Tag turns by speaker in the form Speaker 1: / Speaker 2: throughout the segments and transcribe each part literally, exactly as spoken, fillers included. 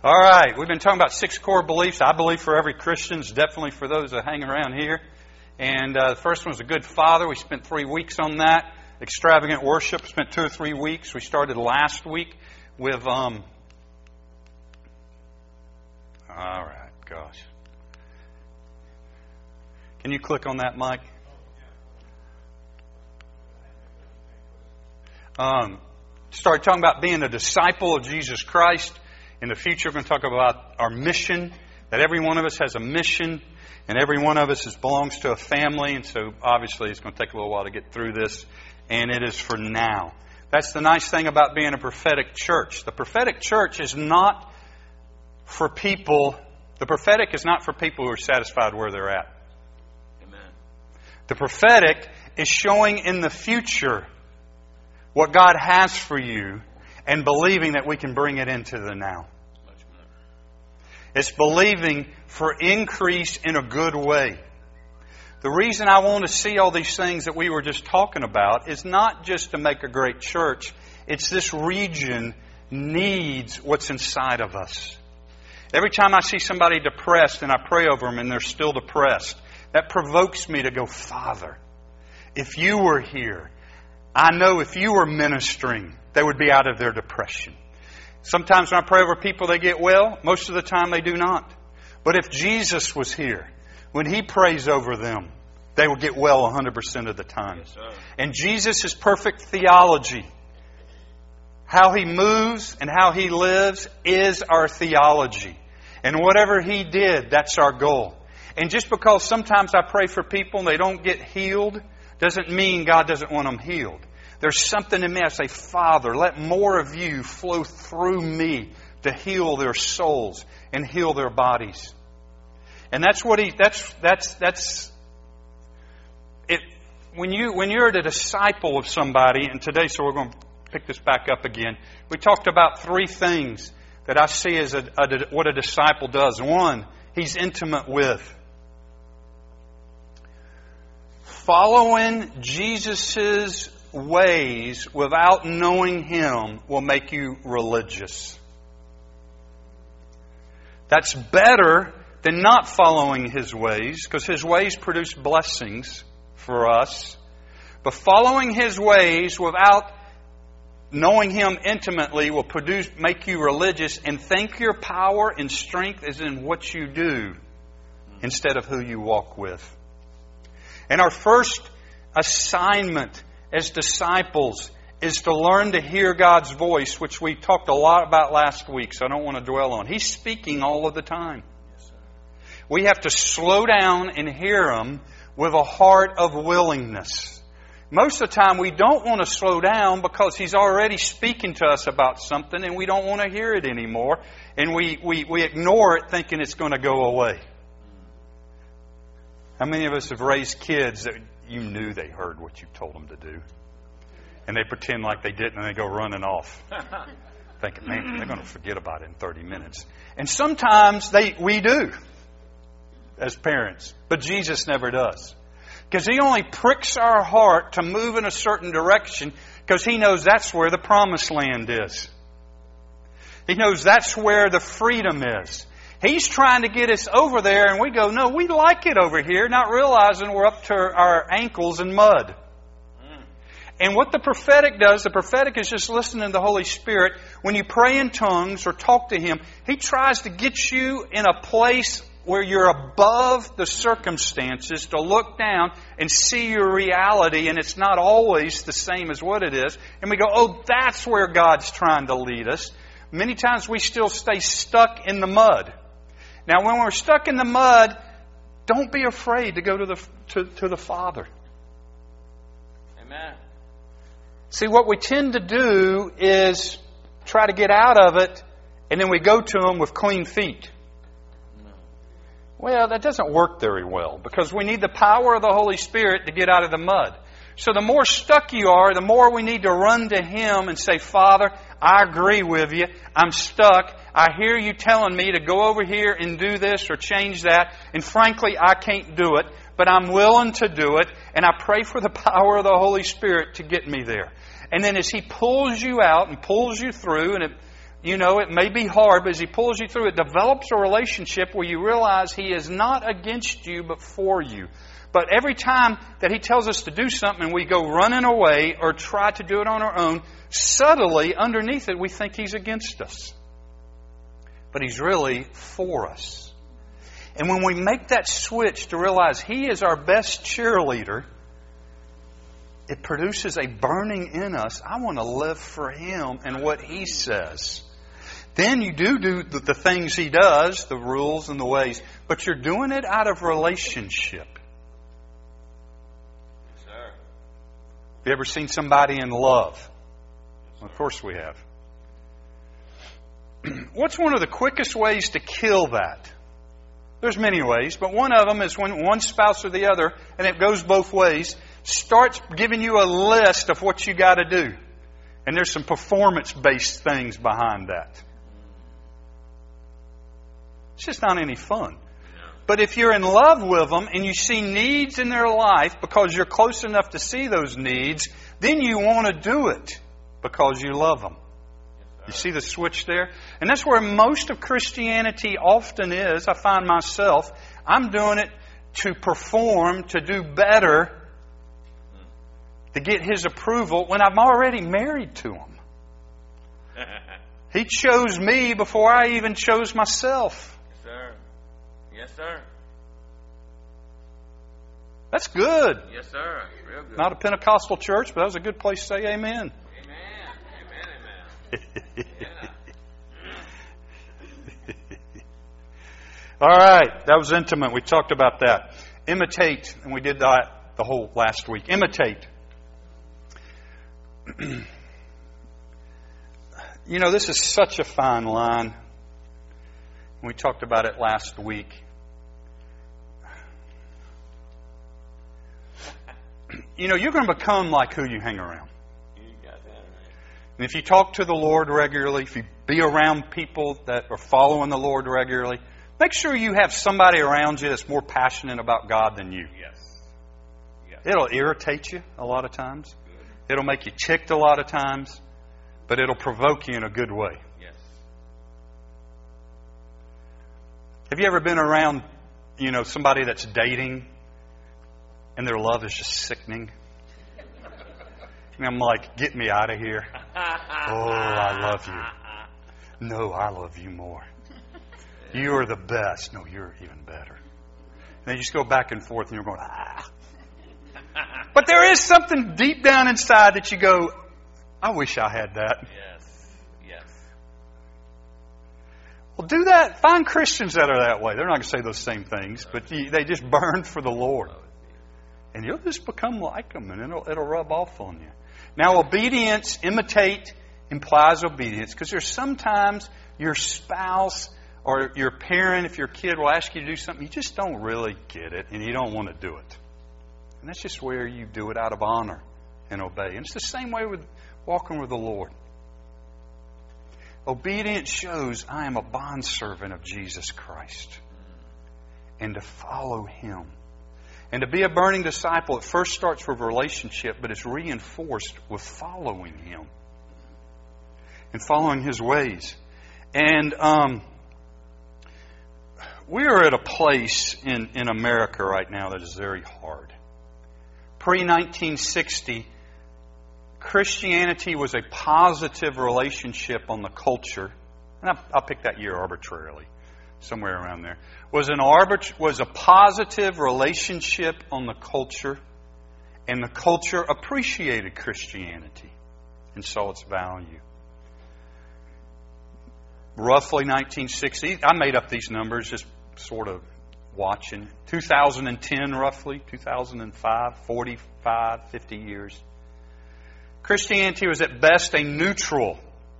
Speaker 1: All right, we've been talking about six core beliefs. I believe for every Christian, definitely for those that hang around here. And uh, the first one was a good father. We spent three weeks on that. Extravagant worship, spent two or three weeks. We started last week with, um, all right, gosh. Can you click on that, Mike? Um, started talking about being a disciple of Jesus Christ. In the future, we're going to talk about our mission, that every one of us has a mission, and every one of us is, belongs to a family, and so obviously it's going to take a little while to get through this, and it is for now. That's the nice thing about being a prophetic church. The prophetic church is not for people, the prophetic is not for people who are satisfied where they're at.
Speaker 2: Amen.
Speaker 1: The prophetic is showing in the future what God has for you, and believing that we can bring it into the now. It's believing for increase in a good way. The reason I want to see all these things that we were just talking about is not just to make a great church. It's this region needs what's inside of us. Every time I see somebody depressed and I pray over them and they're still depressed, that provokes me to go, Father, if you were here, I know if you were ministering, they would be out of their depression. Sometimes when I pray over people, they get well. Most of the time, they do not. But if Jesus was here, when He prays over them, they will get well one hundred percent of the time.
Speaker 2: Yes, sir.
Speaker 1: And Jesus' perfect theology, how He moves and how He lives, is our theology. And whatever He did, that's our goal. And just because sometimes I pray for people and they don't get healed, doesn't mean God doesn't want them healed. There's something in me. I say, Father, let more of you flow through me to heal their souls and heal their bodies. And that's what he, that's, that's, that's, it, when you, when you're a disciple of somebody, and today, so we're going to pick this back up again. We talked about three things that I see as a, a, what a disciple does. One, he's intimate with. Following Jesus' ways without knowing Him will make you religious. That's better than not following His ways, because His ways produce blessings for us. But following His ways without knowing Him intimately will produce, make you religious and think your power and strength is in what you do instead of who you walk with. And our first assignment as disciples is to learn to hear God's voice, which we talked a lot about last week, so I don't want to dwell on. He's speaking all of the time. We have to slow down and hear Him with a heart of willingness. Most of the time we don't want to slow down because He's already speaking to us about something and we don't want to hear it anymore. And we, we, we ignore it thinking it's going to go away. How many of us have raised kids that you knew they heard what you told them to do? And they pretend like they didn't and they go running off. Thinking, man, they're going to forget about it in thirty minutes. And sometimes they we do as parents. But Jesus never does. Because He only pricks our heart to move in a certain direction because He knows that's where the promised land is. He knows that's where the freedom is. He's trying to get us over there and we go, no, we like it over here, not realizing we're up to our ankles in mud. Mm. And what the prophetic does, the prophetic is just listening to the Holy Spirit. When you pray in tongues or talk to Him, He tries to get you in a place where you're above the circumstances to look down and see your reality, and it's not always the same as what it is. And we go, oh, that's where God's trying to lead us. Many times we still stay stuck in the mud. Now, when we're stuck in the mud, don't be afraid to go to the to, to the Father.
Speaker 2: Amen.
Speaker 1: See, what we tend to do is try to get out of it, and then we go to Him with clean feet. No. Well, that doesn't work very well, because we need the power of the Holy Spirit to get out of the mud. So the more stuck you are, the more we need to run to Him and say, Father, I agree with you. I'm stuck. I hear you telling me to go over here and do this or change that. And frankly, I can't do it. But I'm willing to do it. And I pray for the power of the Holy Spirit to get me there. And then as He pulls you out and pulls you through, and it, You know, it may be hard, but as He pulls you through, it develops a relationship where you realize He is not against you, but for you. But every time that He tells us to do something and we go running away or try to do it on our own, subtly underneath it we think He's against us. But He's really for us. And when we make that switch to realize He is our best cheerleader, it produces a burning in us. I want to live for Him and what He says. Then you do do the things He does, the rules and the ways, but you're doing it out of relationship.
Speaker 2: Yes, sir.
Speaker 1: Have you ever seen somebody in love? Yes, of course we have. What's one of the quickest ways to kill that? There's many ways, but one of them is when one spouse or the other, and it goes both ways, starts giving you a list of what you got to do. And there's some performance-based things behind that. It's just not any fun. But if you're in love with them and you see needs in their life because you're close enough to see those needs, then you want to do it because you love them. You see the switch there? And that's where most of Christianity often is. I find myself, I'm doing it to perform, to do better, to get His approval when I'm already married to Him. He chose me before I even chose myself.
Speaker 2: Yes, sir. Yes, sir.
Speaker 1: That's good.
Speaker 2: Yes, sir. Real good.
Speaker 1: Not a Pentecostal church, but that was a good place to say amen.
Speaker 2: Amen. Amen. Amen. Yeah.
Speaker 1: All right. That was intimate. We talked about that. Imitate. And we did that the whole last week. Imitate. You know, this is such a fine line. We talked about it last week. You know, you're going to become like who you hang around.
Speaker 2: You got that right.
Speaker 1: And if you talk to the Lord regularly, if you be around people that are following the Lord regularly, make sure you have somebody around you that's more passionate about God than you.
Speaker 2: Yes. Yes.
Speaker 1: It'll irritate you a lot of times. Good. It'll make you ticked a lot of times. But it'll provoke you in a good way.
Speaker 2: Yes.
Speaker 1: Have you ever been around, you know, somebody that's dating and their love is just sickening? And I'm like, get me out of here. Oh, I love you. No, I love you more. You are the best. No, you're even better. And they just go back and forth and you're going, ah. But there is something deep down inside that you go, I wish I had that.
Speaker 2: Yes. Yes.
Speaker 1: Well, do that. Find Christians that are that way. They're not going to say those same things, but they just burn for the Lord. And you'll just become like them, and it'll, it'll rub off on you. Now, obedience, imitate, implies obedience, because there's sometimes your spouse or your parent, if your kid will ask you to do something, you just don't really get it, and you don't want to do it. And that's just where you do it out of honor and obey. And it's the same way with walking with the Lord. Obedience shows I am a bondservant of Jesus Christ. And to follow Him. And to be a burning disciple, it first starts with relationship, but it's reinforced with following Him. And following His ways. And um, we are at a place in, in America right now that is very hard. pre nineteen sixty, Christianity was a positive relationship on the culture. And I'll, I'll pick that year arbitrarily. Somewhere around there. Was an arbit- was a positive relationship on the culture. And the culture appreciated Christianity and saw its value. Roughly nineteen sixty. I made up these numbers just sort of watching. two thousand ten roughly. two thousand five. forty-five, fifty years. Christianity was at best a neutral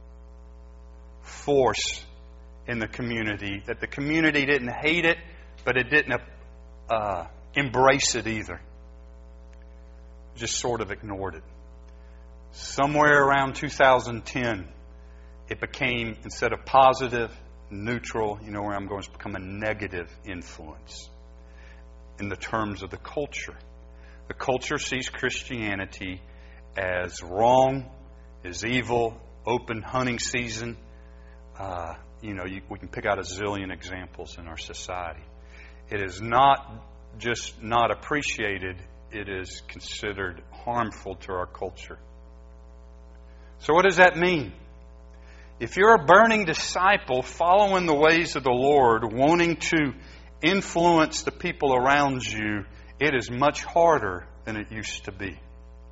Speaker 1: force in the community. That the community didn't hate it, but it didn't uh, embrace it either. Just sort of ignored it. Somewhere around two thousand ten, it became, instead of positive, neutral, you know where I'm going, it's become a negative influence in the terms of the culture. The culture sees Christianity as wrong, as evil, open hunting season, Uh, you know, you, we can pick out a zillion examples in our society. It is not just not appreciated, it is considered harmful to our culture. So what does that mean? If you're a burning disciple following the ways of the Lord, wanting to influence the people around you, it is much harder than it used to be.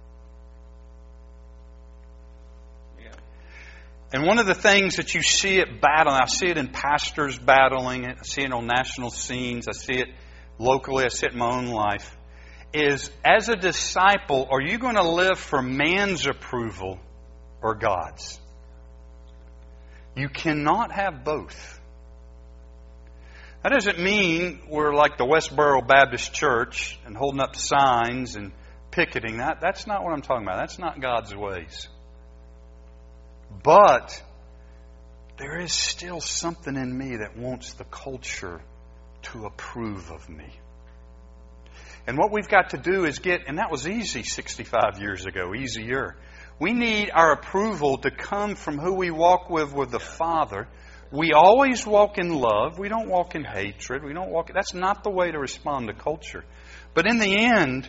Speaker 2: Yeah.
Speaker 1: And one of the things that you see it battling, I see it in pastors battling it, I see it on national scenes, I see it locally, I see it in my own life, is as a disciple, are you going to live for man's approval or God's? You cannot have both. That doesn't mean we're like the Westboro Baptist Church and holding up signs and picketing. That, that's not what I'm talking about. That's not God's ways. But there is still something in me that wants the culture to approve of me. And what we've got to do is get, and that was easy sixty-five years ago, easier. We need our approval to come from who we walk with, with the Father. We always walk in love. We don't walk in hatred. We don't walk. That's not the way to respond to culture. But in the end,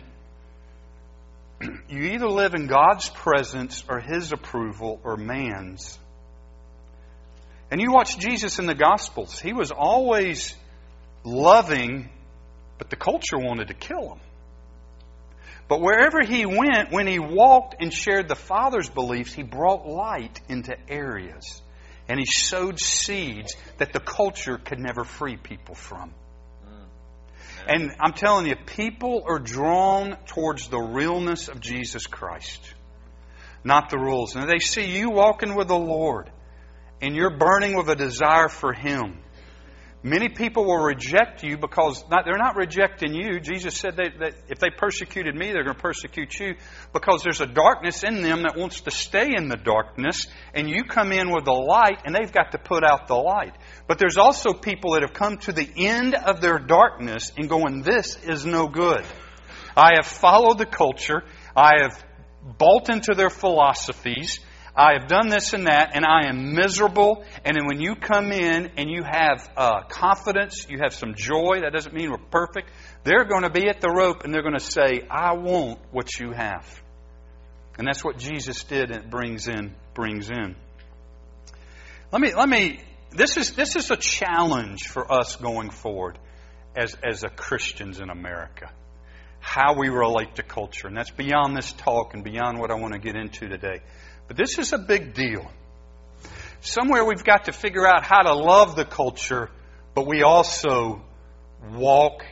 Speaker 1: you either live in God's presence or His approval or man's. And you watch Jesus in the Gospels. He was always loving, but the culture wanted to kill Him. But wherever He went, when He walked and shared the Father's beliefs, He brought light into areas. And He sowed seeds that the culture could never free people from. And I'm telling you, people are drawn towards the realness of Jesus Christ, not the rules. And they see you walking with the Lord, and you're burning with a desire for Him. Many people will reject you because not, they're not rejecting you. Jesus said that, that if they persecuted me, they're going to persecute you, because there's a darkness in them that wants to stay in the darkness, and you come in with the light, and they've got to put out the light. But there's also people that have come to the end of their darkness and going, this is no good. I have followed the culture. I have bought into their philosophies. I have done this and that, and I am miserable. And then when you come in and you have uh, confidence, you have some joy, that doesn't mean we're perfect. They're going to be at the rope, and they're going to say, I want what you have. And that's what Jesus did, and it brings in, brings in. Let me, let me, this is, this is a challenge for us going forward as, as a Christians in America. How we relate to culture. And that's beyond this talk and beyond what I want to get into today. But this is a big deal. Somewhere we've got to figure out how to love the culture, but we also walk.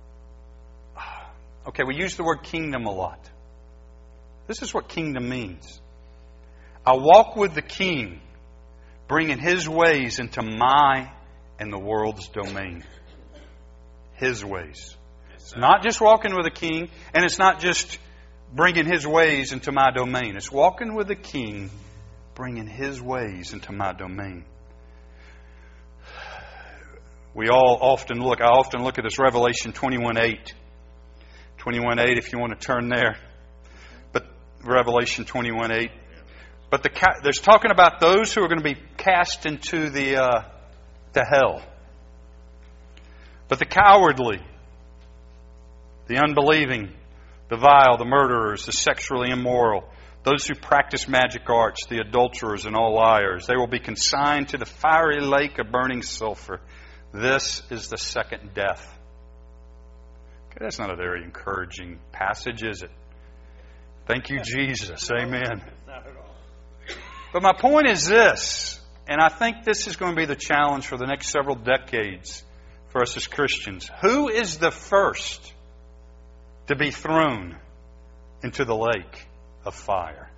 Speaker 1: Okay, we use the word kingdom a lot. This is what kingdom means. I walk with the King, bringing His ways into my and the world's domain. His ways. It's not just walking with the King, and it's not just bringing His ways into my domain. It's walking with the King, bringing His ways into my domain. We all often look, I often look at this Revelation twenty-one eight. twenty-one eight, if you want to turn there. But Revelation twenty-one eight. But the, there's talking about those who are going to be cast into the uh, to hell. But the cowardly, the unbelieving, the vile, the murderers, the sexually immoral, those who practice magic arts, the adulterers and all liars, they will be consigned to the fiery lake of burning sulfur. This is the second death. Okay, that's not a very encouraging passage, is it? Thank you, Jesus. Amen.
Speaker 2: Not at all.
Speaker 1: But my point is this, and I think this is going to be the challenge for the next several decades for us as Christians. Who is the first to be thrown into the lake of fire?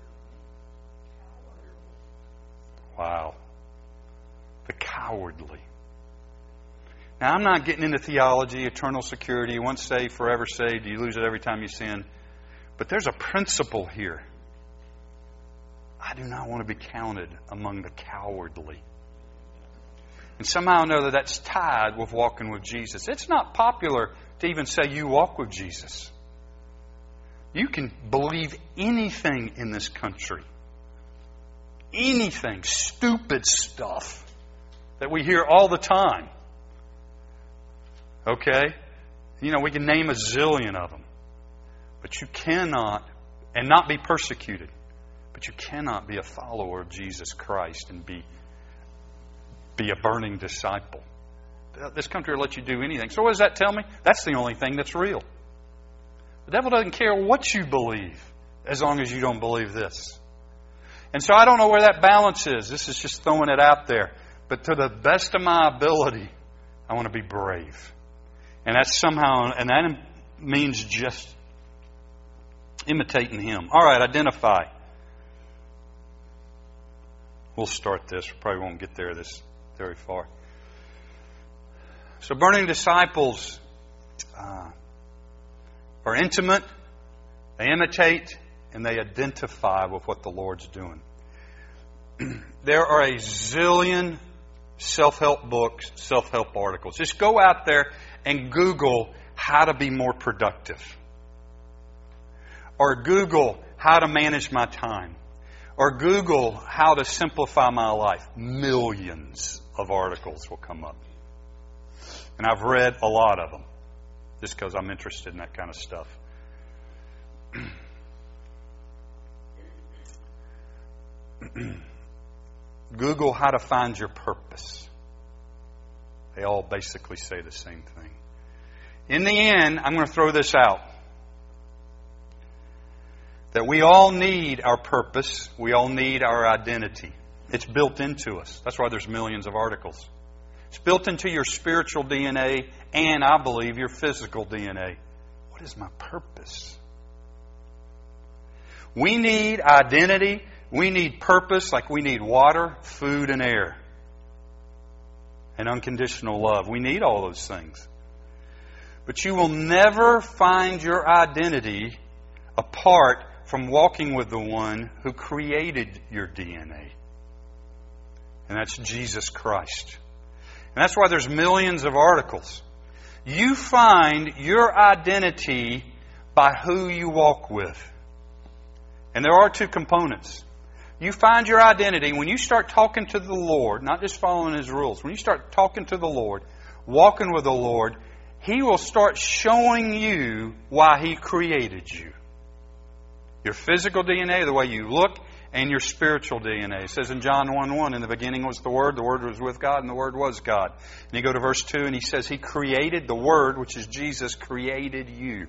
Speaker 1: Wow. The cowardly. Now, I'm not getting into theology, eternal security, once saved, forever saved. You lose it every time you sin. But there's a principle here. I do not want to be counted among the cowardly. And somehow or another that's tied with walking with Jesus. It's not popular to even say you walk with Jesus. You can believe anything in this country. Anything. Stupid stuff. that we hear all the time. Okay? You know, we can name a zillion of them. But you cannot, and not be persecuted, but you cannot be a follower of Jesus Christ and be, be a burning disciple. This country will let you do anything. So what does that tell me? That's the only thing that's real. The devil doesn't care what you believe as long as you don't believe this. And so I don't know where that balance is. This is just throwing it out there. But to the best of my ability, I want to be brave. And that's somehow, and that means just imitating Him. All right, identify. We'll start this. We probably won't get there this very far. So burning disciples uh, are intimate, they imitate, and they identify with what the Lord's doing. There are a zillion self-help books, self-help articles. Just go out there and Google how to be more productive. Or Google how to manage my time. Or Google how to simplify my life. Millions of articles will come up. And I've read a lot of them just because I'm interested in that kind of stuff. Google how to find your purpose. They all basically say the same thing. In the end, I'm going to throw this out. That we all need our purpose. We all need our identity. It's built into us. That's why there's millions of articles. It's built into your spiritual D N A and, I believe, your physical D N A. What is my purpose? We need identity. We need purpose like we need water, food, and air. And unconditional love. We need all those things. But you will never find your identity apart from walking with the one who created your D N A. And that's Jesus Christ. And that's why there's millions of articles. You find your identity by who you walk with. And there are two components. You find your identity when you start talking to the Lord, not just following His rules. When you start talking to the Lord, walking with the Lord, He will start showing you why He created you. Your physical D N A, the way you look, and your spiritual D N A. It says in John one one, in the beginning was the Word, the Word was with God, and the Word was God. And you go to verse two, and He says He created the Word, which is Jesus, created you.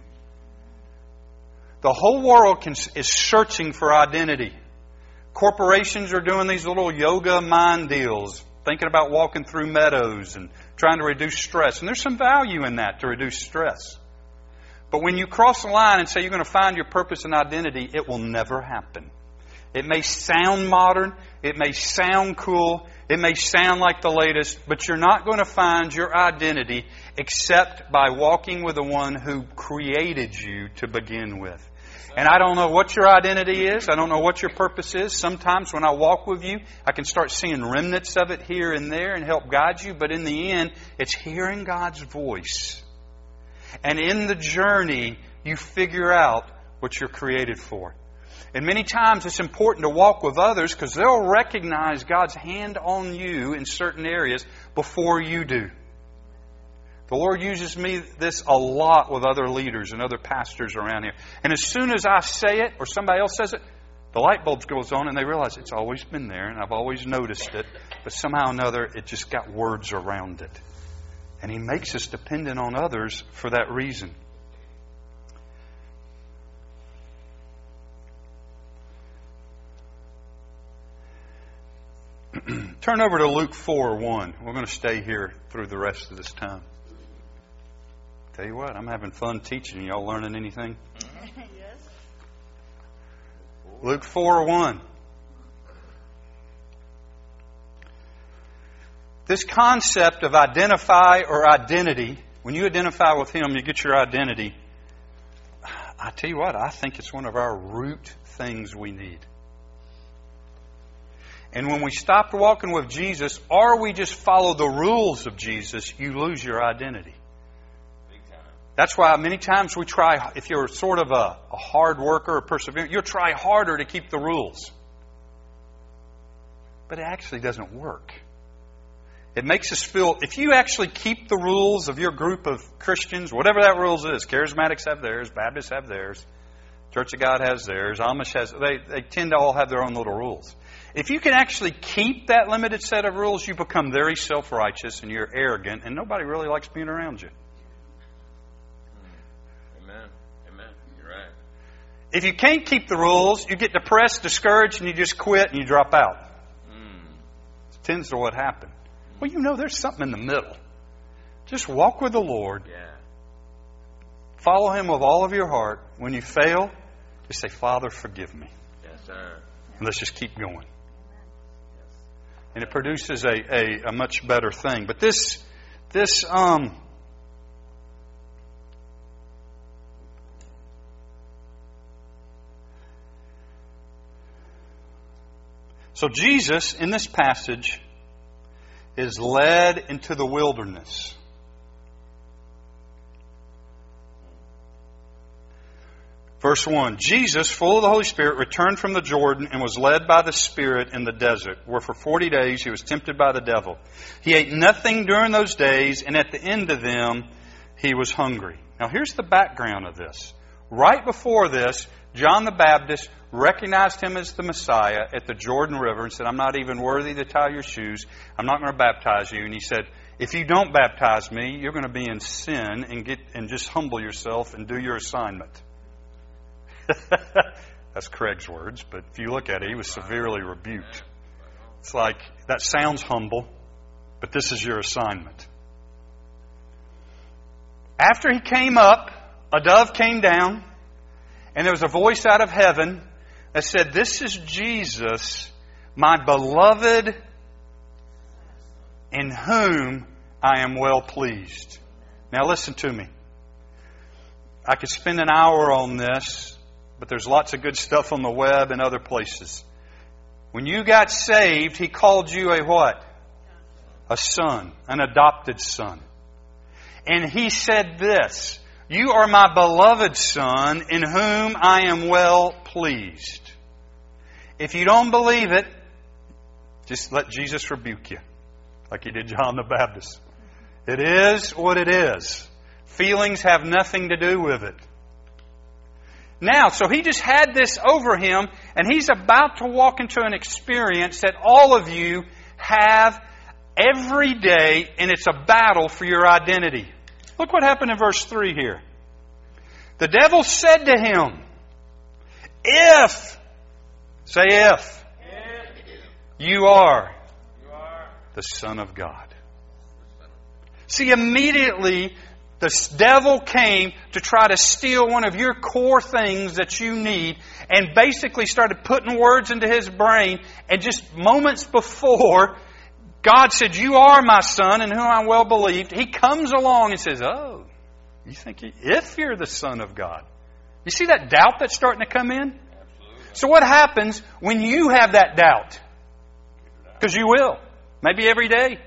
Speaker 1: The whole world can, is searching for identity. Corporations are doing these little yoga mind deals, thinking about walking through meadows and trying to reduce stress. And there's some value in that to reduce stress. But when you cross the line and say you're going to find your purpose and identity, it will never happen. It may sound modern, it may sound cool, it may sound like the latest, but you're not going to find your identity except by walking with the one who created you to begin with. And I don't know what your identity is. I don't know what your purpose is. Sometimes when I walk with you, I can start seeing remnants of it here and there and help guide you. But in the end, it's hearing God's voice. And in the journey, you figure out what you're created for. And many times it's important to walk with others because they'll recognize God's hand on you in certain areas before you do. The Lord uses me this a lot with other leaders and other pastors around here. And as soon as I say it or somebody else says it, the light bulb goes on and they realize it's always been there and I've always noticed it. But somehow or another, it just got words around it. And He makes us dependent on others for that reason. Turn over to Luke four one. We're going to stay here through the rest of this time. Tell you what, I'm having fun teaching. Y'all learning anything?
Speaker 3: Yes.
Speaker 1: Luke four one. This concept of identify or identity, when you identify with Him, you get your identity. I tell you what, I think it's one of our root things we need. And when we stop walking with Jesus, or we just follow the rules of Jesus, you lose your identity. That's why many times we try, if you're sort of a, a hard worker, a perseverant, you'll try harder to keep the rules. But it actually doesn't work. It makes us feel, if you actually keep the rules of your group of Christians, whatever that rules is, Charismatics have theirs, Baptists have theirs, Church of God has theirs, Amish has, they, they tend to all have their own little rules. If you can actually keep that limited set of rules, you become very self-righteous and you're arrogant and nobody really likes being around you.
Speaker 2: Amen. Amen. You're right.
Speaker 1: If you can't keep the rules, you get depressed, discouraged, and you just quit and you drop out.
Speaker 2: Mm.
Speaker 1: It tends to what happened. Well, you know, there's something in the middle. Just walk with the Lord.
Speaker 2: Yeah.
Speaker 1: Follow Him with all of your heart. When you fail, just say, Father, forgive me.
Speaker 2: Yes, sir.
Speaker 1: And let's just keep going. And it produces a, a, a much better thing. But this, this, um, so Jesus, in this passage, is led into the wilderness. Verse one, Jesus, full of the Holy Spirit, returned from the Jordan and was led by the Spirit in the desert, where for forty days he was tempted by the devil. He ate nothing during those days, and at the end of them he was hungry. Now here's the background of this. Right before this, John the Baptist recognized him as the Messiah at the Jordan River and said, I'm not even worthy to tie your shoes. I'm not going to baptize you. And he said, if you don't baptize me, you're going to be in sin and get and just humble yourself and do your assignment. That's Craig's words, but if you look at it, he was severely rebuked. It's like, that sounds humble, but this is your assignment. After he came up, a dove came down, and there was a voice out of heaven that said, this is Jesus, my beloved, in whom I am well pleased. Now listen to me. I could spend an hour on this, but there's lots of good stuff on the web and other places. When you got saved, He called you a what? A son, an adopted son. And He said this, you are my beloved Son, in whom I am well pleased. If you don't believe it, just let Jesus rebuke you, like He did John the Baptist. It is what it is. Feelings have nothing to do with it. Now, so he just had this over him, and he's about to walk into an experience that all of you have every day, and it's a battle for your identity. Look what happened in verse three here. The devil said to him, if, say if, if. You, are you are the Son of God. See, immediately the devil came to try to steal one of your core things that you need and basically started putting words into his brain. And just moments before, God said, you are my Son in whom I'm well believed. He comes along and says, oh, you think you, if you're the Son of God. You see that doubt that's starting to come in?
Speaker 2: Absolutely.
Speaker 1: So what happens when you have that doubt? Because you will. Maybe every day.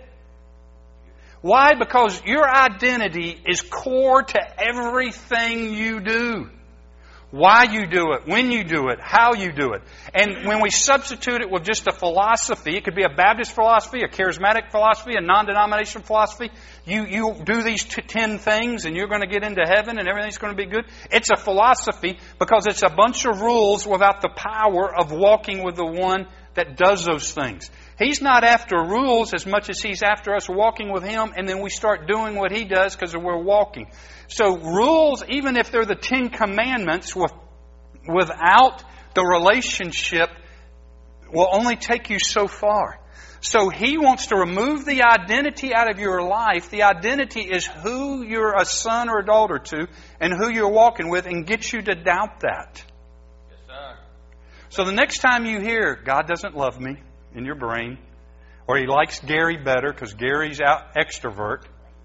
Speaker 1: Why? Because your identity is core to everything you do. Why you do it, when you do it, how you do it. And when we substitute it with just a philosophy, it could be a Baptist philosophy, a charismatic philosophy, a non-denominational philosophy. You, you do these t- ten things and you're going to get into heaven and everything's going to be good. It's a philosophy because it's a bunch of rules without the power of walking with the one that does those things. He's not after rules as much as He's after us walking with Him, and then we start doing what He does because we're walking. So rules, even if they're the Ten Commandments, with, without the relationship, will only take you so far. So He wants to remove the identity out of your life. The identity is who you're a son or a daughter to and who you're walking with, and get you to doubt that.
Speaker 2: Yes, sir.
Speaker 1: So the next time you hear, God doesn't love me, in your brain, or He likes Gary better because Gary's out extrovert.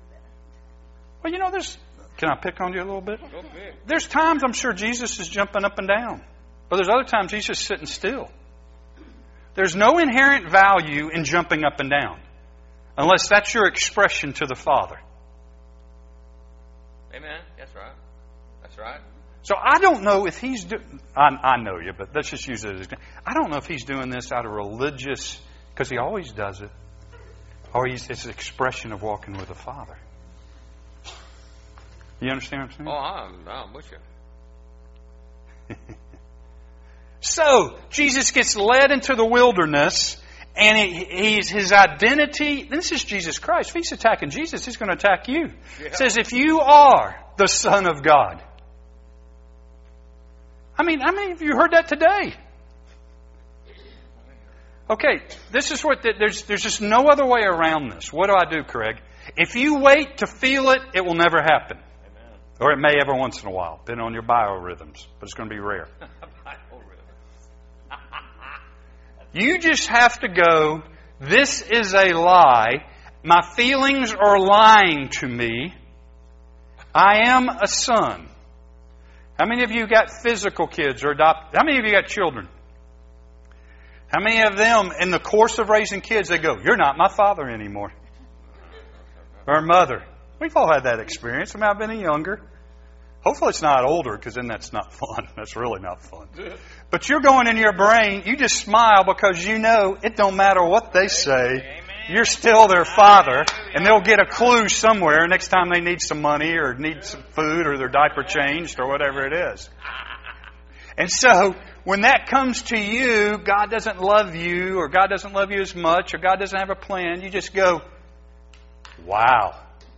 Speaker 1: Well, you know, there's... Can I pick on you a little bit?
Speaker 2: Go big.
Speaker 1: There's times I'm sure Jesus is jumping up and down. But there's other times He's just sitting still. There's no inherent value in jumping up and down. Unless that's your expression to the Father.
Speaker 2: Amen. That's right. That's right.
Speaker 1: So I don't know if He's doing... I, I know you, but let's just use it as... I don't know if He's doing this out of religious... Because He always does it. Or he's, it's an expression of walking with the Father. You understand what I'm saying?
Speaker 2: Oh, I'm, I'm with you.
Speaker 1: So, Jesus gets led into the wilderness, and he, he's, his identity, this is Jesus Christ. If he's attacking Jesus, he's going to attack you.
Speaker 2: Yeah.
Speaker 1: It says, if you are the Son of God. I mean, how many of you heard that today? Okay, this is what, the, there's, there's just no other way around this. What do I do, Craig? If you wait to feel it, it will never happen.
Speaker 2: Amen.
Speaker 1: Or it may every once in a while, depending on your biorhythms, but it's going to be rare. You just have to go, this is a lie. My feelings are lying to me. I am a son. How many of you got physical kids or adopted? How many of you got children? How many of them, in the course of raising kids, they go, you're not my father anymore. Or mother. We've all had that experience. I mean, I've been younger. Hopefully it's not older, because then that's not fun. That's really not fun. But you're going in your brain, you just smile because you know it don't matter what they say. You're still their father, and they'll get a clue somewhere next time they need some money or need some food or their diaper changed or whatever it is. And so, when that comes to you, God doesn't love you, or God doesn't love you as much, or God doesn't have a plan, you just go, wow,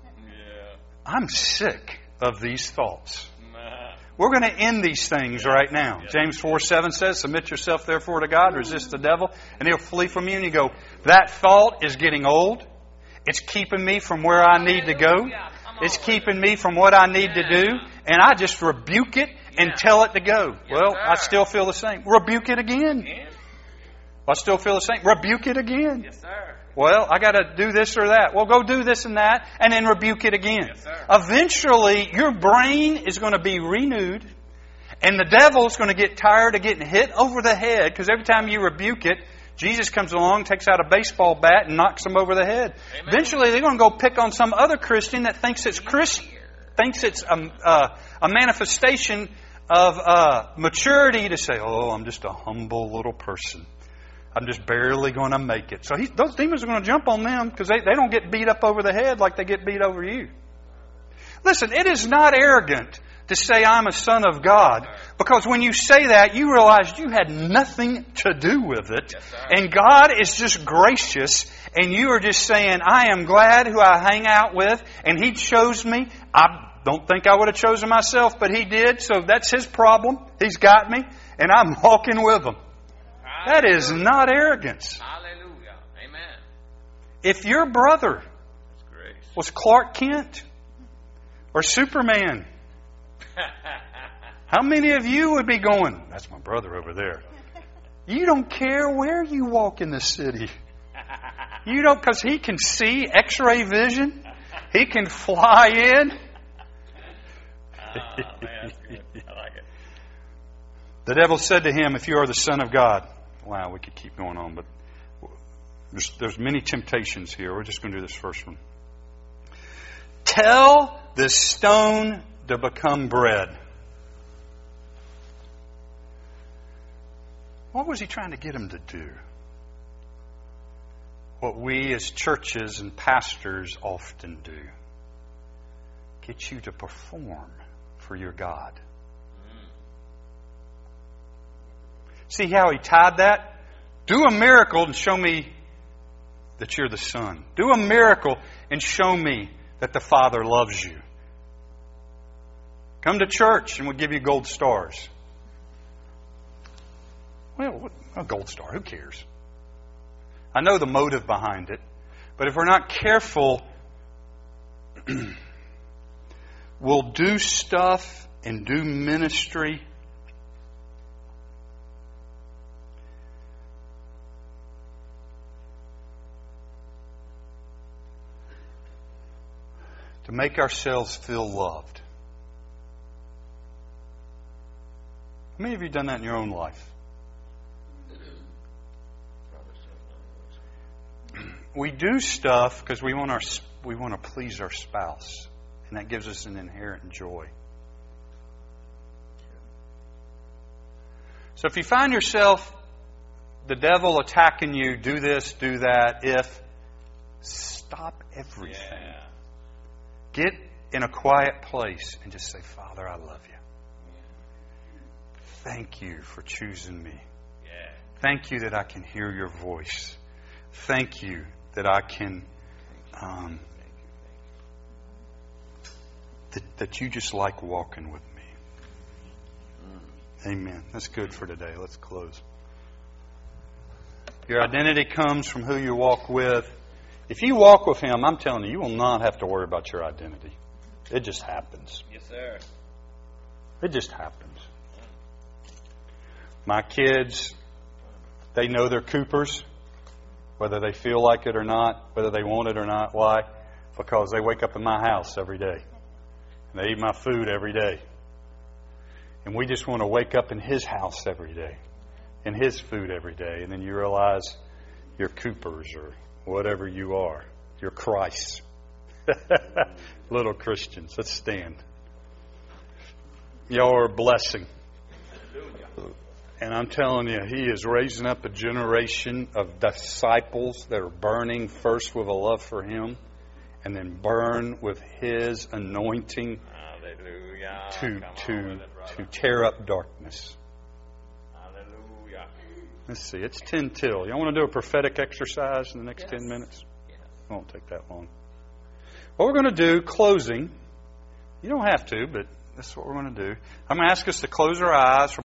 Speaker 1: I'm sick of these thoughts. We're going to end these things right now. James four seven says, submit yourself therefore to God, resist the devil, and he'll flee from you. And you go, that thought is getting old. It's keeping me from where I need to go. It's keeping me from what I need to do. And I just rebuke it and tell it to go. Well, I still feel the same. Rebuke it again. I still feel the same. Rebuke it again.
Speaker 2: Yes, sir.
Speaker 1: Well, I got to do this or that. Well, go do this and that, and then rebuke it again.
Speaker 2: Yes, sir.
Speaker 1: Eventually, your brain is going to be renewed, and the devil's going to get tired of getting hit over the head, because every time you rebuke it, Jesus comes along, takes out a baseball bat, and knocks them over the head.
Speaker 2: Amen.
Speaker 1: Eventually, they're going to go pick on some other Christian that thinks it's Christ, thinks it's a, uh, a manifestation of uh, maturity to say, "Oh, I'm just a humble little person. I'm just barely going to make it." So he, those demons are going to jump on them because they, they don't get beat up over the head like they get beat over you. Listen, it is not arrogant to say I'm a son of God, because when you say that, you realize you had nothing to do with it.
Speaker 2: Yes,
Speaker 1: and God is just gracious, and you are just saying, I am glad who I hang out with, and He chose me. I don't think I would have chosen myself, but He did, so that's His problem. He's got me, and I'm walking with Him. That is not arrogance.
Speaker 2: Hallelujah. Amen.
Speaker 1: If your brother
Speaker 2: That's grace.
Speaker 1: was Clark Kent or Superman, how many of you would be going, that's my brother over there? You don't care where you walk in the city. You don't, because he can see X-ray vision. He can fly in.
Speaker 2: Oh, man, that's good. I like it.
Speaker 1: The devil said to him, if you are the Son of God. Wow, we could keep going on, but there's, there's many temptations here. We're just going to do this first one. Tell this stone to become bread. What was he trying to get him to do? What we as churches and pastors often do. Get you to perform for your God. See how he tied that? Do a miracle and show me that you're the Son. Do a miracle and show me that the Father loves you. Come to church and we'll give you gold stars. Well, what, a gold star, who cares? I know the motive behind it, but if we're not careful, we'll do stuff and do ministry to make ourselves feel loved. How many of you have done that in your own life? We do stuff because we want our we want to please our spouse, and that gives us an inherent joy. So if you find yourself the devil attacking you, do this, do that, if stop everything.
Speaker 2: Yeah.
Speaker 1: Get in a quiet place and just say, Father, I love you. Thank you for choosing me.
Speaker 2: Yeah.
Speaker 1: Thank you that I can hear your voice. Thank you that I can, um, that, that you just like walking with me. Amen. That's good for today. Let's close. Your identity comes from who you walk with. If you walk with Him, I'm telling you, you will not have to worry about your identity. It just happens.
Speaker 2: Yes, sir.
Speaker 1: It just happens. My kids, they know they're Coopers, whether they feel like it or not, whether they want it or not. Why? Because they wake up in my house every day. And they eat my food every day. And we just want to wake up in His house every day. In His food every day. And then you realize you're Coopers or whatever you are. You're Christ. Little Christians. Let's stand. Y'all are a blessing. And I'm telling you, He is raising up a generation of disciples that are burning first with a love for Him and then burn with His anointing
Speaker 2: Hallelujah.
Speaker 1: to,
Speaker 2: Come
Speaker 1: to,
Speaker 2: on with it, brother.
Speaker 1: to tear up darkness.
Speaker 2: Hallelujah.
Speaker 1: Let's see, it's ten till. Y'all want to do a prophetic exercise in the next
Speaker 2: Yes.
Speaker 1: ten minutes?
Speaker 2: Yes.
Speaker 1: It won't take that long. What we're going to do, closing, you don't have to, but this is what we're going to do. I'm going to ask us to close our eyes.